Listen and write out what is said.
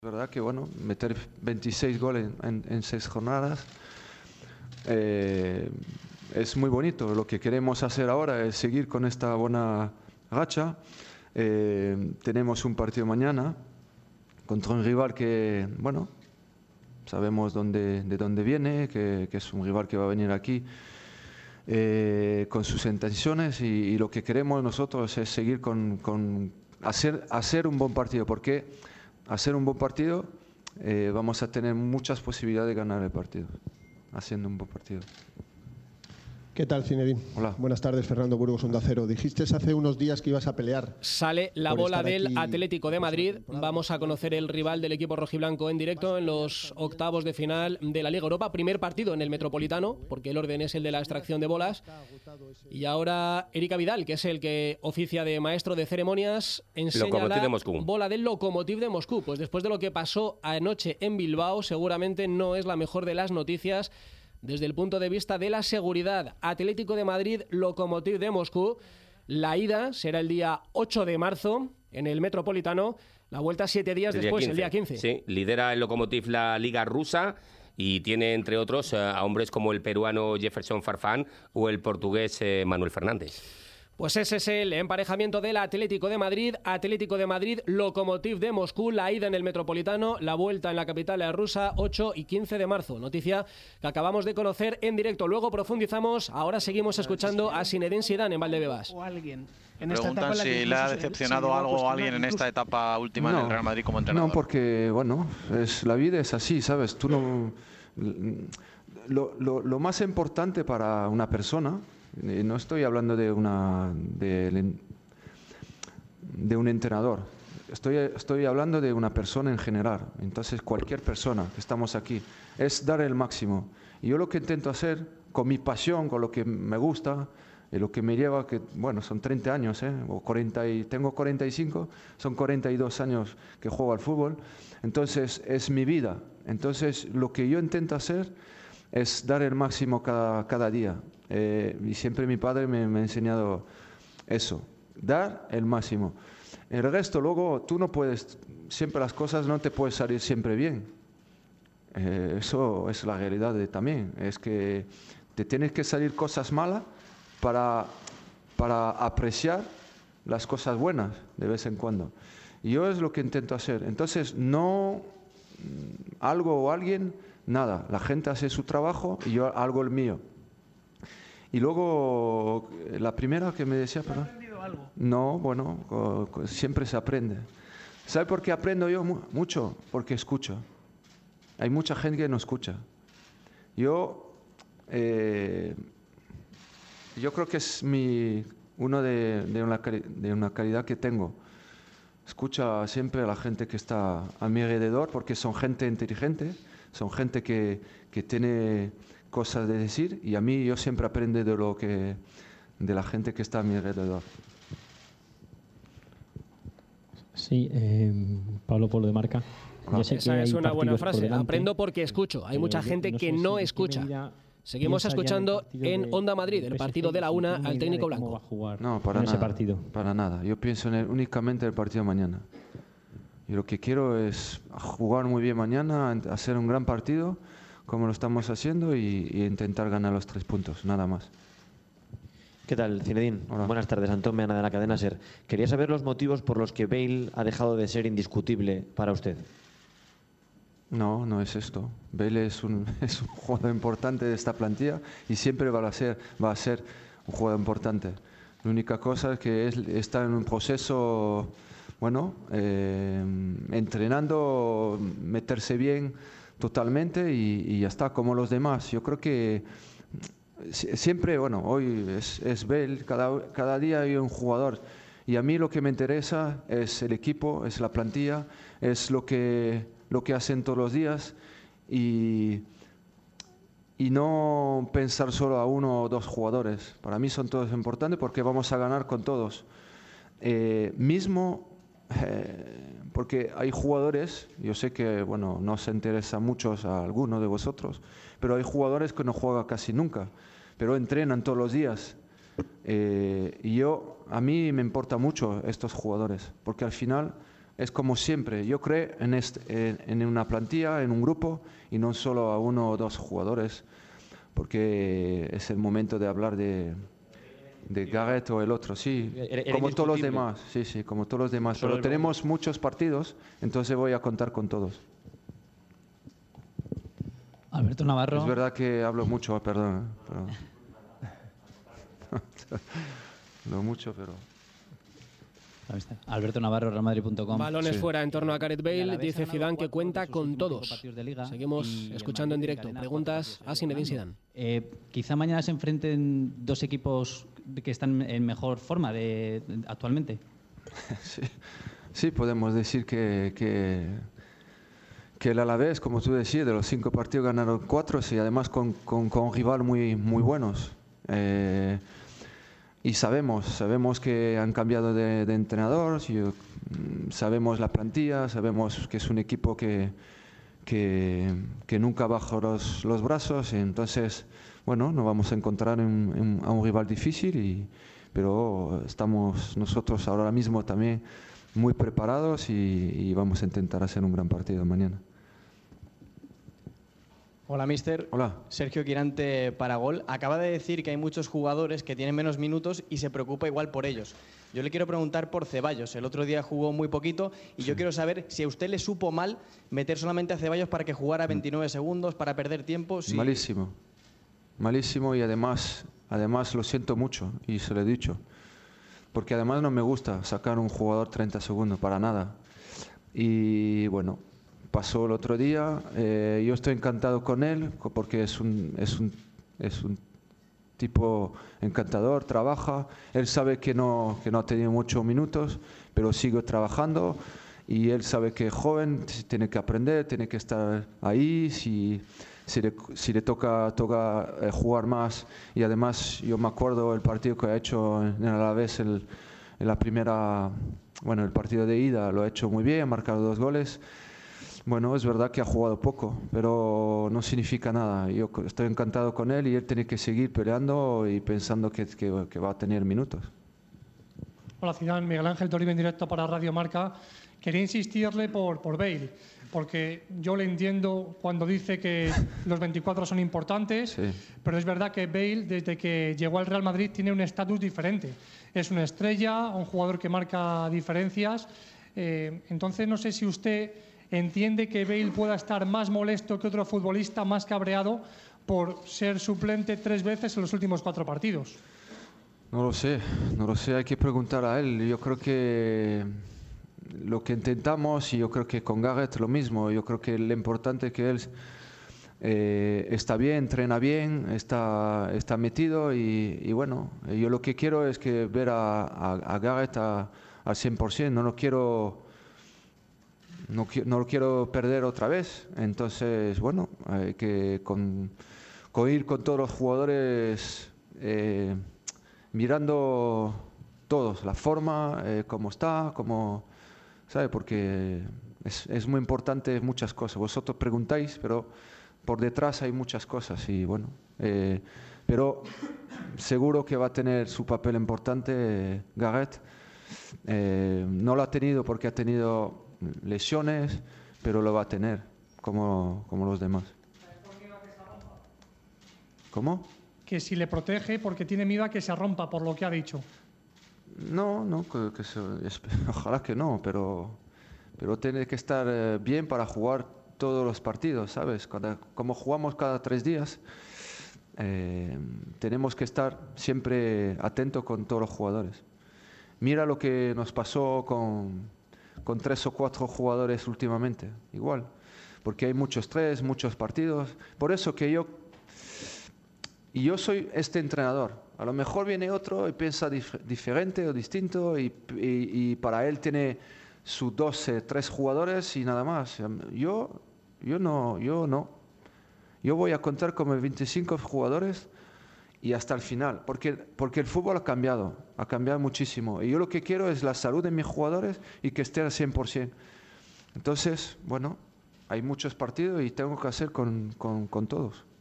Verdad que bueno, meter 26 goles en 6 jornadas es muy bonito. Lo que queremos hacer ahora es seguir con esta buena racha. Tenemos un partido mañana contra un rival que, bueno, sabemos de dónde viene, que es un rival que va a venir aquí con sus intenciones y lo que queremos nosotros es seguir con hacer un buen partido, porque hacer un buen partido vamos a tener muchas posibilidades de ganar el partido, haciendo un buen partido. ¿Qué tal, Zinedine? Hola. Buenas tardes, Fernando Burgos, Onda Cero. Dijiste hace unos días que ibas a pelear. Sale la bola del Atlético de Madrid. Vamos a conocer el rival del equipo rojiblanco en directo en los octavos de final de la Liga Europa. Primer partido en el Metropolitano, porque el orden es el de la extracción de bolas. Y ahora Erika Vidal, que es el que oficia de maestro de ceremonias, enseña la bola del Lokomotiv de Moscú. Pues después de lo que pasó anoche en Bilbao, seguramente no es la mejor de las noticias desde el punto de vista de la seguridad. Atlético de Madrid, Lokomotiv de Moscú. La ida será el día 8 de marzo en el Metropolitano. La vuelta 7 días después, el día 15. Sí, lidera el Lokomotiv la Liga Rusa y tiene, entre otros, a hombres como el peruano Jefferson Farfán o el portugués Manuel Fernández. Pues ese es el emparejamiento del Atlético de Madrid, Lokomotiv de Moscú, la ida en el Metropolitano, la vuelta en la capital rusa, 8 y 15 de marzo. Noticia que acabamos de conocer en directo. Luego profundizamos, ahora seguimos escuchando a Zinedine Zidane en Valdebebas. Preguntan si le ha decepcionado algo a alguien en esta etapa última en el Real Madrid como entrenador. No, porque, bueno, la vida es así, ¿sabes? Tú no... Lo más importante para una persona... No estoy hablando de un entrenador, estoy hablando de una persona en general. Entonces, cualquier persona que estamos aquí es dar el máximo. Y yo lo que intento hacer, con mi pasión, con lo que me gusta, y lo que me lleva, que bueno, son 30 años, o 40 y tengo 45, son 42 años que juego al fútbol. Entonces, es mi vida. Entonces, lo que yo intento hacer es dar el máximo cada día. Y siempre mi padre me ha enseñado eso, dar el máximo. El resto, luego, tú no puedes, siempre las cosas no te pueden salir siempre bien. Eso es la realidad también. Es que te tienes que salir cosas malas para apreciar las cosas buenas de vez en cuando. Y yo es lo que intento hacer. Entonces, no algo o alguien, nada. La gente hace su trabajo y yo hago el mío. Y luego, la primera que me decía... ¿Has aprendido algo? No, bueno, siempre se aprende. ¿Sabe por qué aprendo yo mucho? Porque escucho. Hay mucha gente que no escucha. Yo creo que es uno de una calidad que tengo. Escucha siempre a la gente que está a mi alrededor, porque son gente inteligente, son gente que tiene cosas de decir, y a mí yo siempre aprendo de la gente que está a mi alrededor. Sí, Pablo Polo de Marca. Esa es una buena frase. Aprendo porque escucho. Hay mucha gente que no escucha. Seguimos escuchando en Onda Madrid, el partido de la una al técnico blanco. No, para nada. Yo pienso únicamente en el partido de mañana. Y lo que quiero es jugar muy bien mañana, hacer un gran partido, como lo estamos haciendo, y intentar ganar los 3 puntos, nada más. ¿Qué tal, Zinedine? Hola. Buenas tardes, Antón Meana de la cadena SER. Quería saber los motivos por los que Bale ha dejado de ser indiscutible para usted. No, no es esto. Bale es un jugador importante de esta plantilla y siempre va a ser un jugador importante. La única cosa es que está en un proceso, bueno, entrenando, meterse bien totalmente y ya está, como los demás. Yo creo que siempre, bueno, hoy es Bale, cada día hay un jugador. Y a mí lo que me interesa es el equipo, es la plantilla, es lo que hacen todos los días y no pensar solo a 1 o 2 jugadores. Para mí son todos importantes porque vamos a ganar con todos. Porque hay jugadores, yo sé que bueno, no se interesa mucho a alguno de vosotros, pero hay jugadores que no juegan casi nunca, pero entrenan todos los días. Y a mí me importa mucho estos jugadores, porque al final es como siempre. Yo creo en una plantilla, en un grupo, y no solo a 1 o 2 jugadores, porque es el momento de hablar de Gareth o el otro, sí, como todos los demás, sí, como todos los demás. Pero tenemos muchos partidos, entonces voy a contar con todos. Alberto Navarro. Es verdad que hablo mucho, perdón. Hablo mucho, pero... Alberto Navarro, realmadrid.com. Balones fuera en torno a Gareth Bale. Dice Zidane que cuenta con todos. Seguimos escuchando en directo. Preguntas a Zinedine Zidane. Quizá mañana se enfrenten 2 equipos que están en mejor forma actualmente. Sí, podemos decir que el Alavés, como tú decías, de los 5 partidos ganaron 4 y además con rival muy buenos. Y sabemos que han cambiado de entrenador, sabemos la plantilla, sabemos que es un equipo que nunca bajó los brazos, entonces, bueno, nos vamos a encontrar a un rival difícil, pero estamos nosotros ahora mismo también muy preparados y vamos a intentar hacer un gran partido mañana. Hola, mister. Hola. Sergio Quirante para Gol. Acaba de decir que hay muchos jugadores que tienen menos minutos y se preocupa igual por ellos. Yo le quiero preguntar por Ceballos. El otro día jugó muy poquito y yo quiero saber si a usted le supo mal meter solamente a Ceballos para que jugara 29 segundos, para perder tiempo. Si... Malísimo y además lo siento mucho y se lo he dicho. Porque además no me gusta sacar un jugador 30 segundos, para nada. Y bueno... Pasó el otro día, yo estoy encantado con él porque es un tipo encantador, trabaja, él sabe que no ha tenido muchos minutos, pero sigue trabajando y él sabe que es joven, tiene que aprender, tiene que estar ahí, si le toca jugar más. Y además yo me acuerdo el partido que ha hecho en Alavés en la primera, bueno, el partido de ida lo ha hecho muy bien, ha marcado 2 goles. Bueno, es verdad que ha jugado poco, pero no significa nada. Yo estoy encantado con él y él tiene que seguir peleando y pensando que va a tener minutos. Hola, Zidane. Miguel Ángel Toribio en directo para Radio Marca. Quería insistirle por Bale, porque yo le entiendo cuando dice que los 24 son importantes, sí. Pero es verdad que Bale, desde que llegó al Real Madrid, tiene un estatus diferente. Es una estrella, un jugador que marca diferencias. Entonces, no sé si usted... ¿Entiende que Bale pueda estar más molesto que otro futbolista, más cabreado por ser suplente 3 veces en los últimos 4 partidos? No lo sé, hay que preguntar a él. Yo creo que lo que intentamos, y yo creo que con Gareth lo mismo, yo creo que lo importante es que él está bien, entrena bien, está metido y bueno, yo lo que quiero es que ver a Gareth al 100%, no lo quiero perder otra vez. Entonces, bueno, hay que ir con todos los jugadores mirando todos, la forma, cómo está, ¿sabe? Porque es muy importante muchas cosas. Vosotros preguntáis, pero por detrás hay muchas cosas y bueno, pero seguro que va a tener su papel importante Gareth. No lo ha tenido porque ha tenido lesiones, pero lo va a tener como los demás. ¿Cómo? Que si le protege porque tiene miedo a que se rompa, por lo que ha dicho. No, ojalá que no, pero tiene que estar bien para jugar todos los partidos, ¿sabes? Como jugamos cada 3 días, tenemos que estar siempre atentos con todos los jugadores. Mira lo que nos pasó con 3 o 4 jugadores últimamente, igual, porque hay mucho estrés, muchos partidos. Por eso que yo soy este entrenador. A lo mejor viene otro y piensa diferente o distinto y para él tiene sus 12, 3 jugadores y nada más. Yo no. Yo voy a contar con 25 jugadores y hasta el final, porque el fútbol ha cambiado muchísimo. Y yo lo que quiero es la salud de mis jugadores y que esté al 100%. Entonces, bueno, hay muchos partidos y tengo que hacer con todos.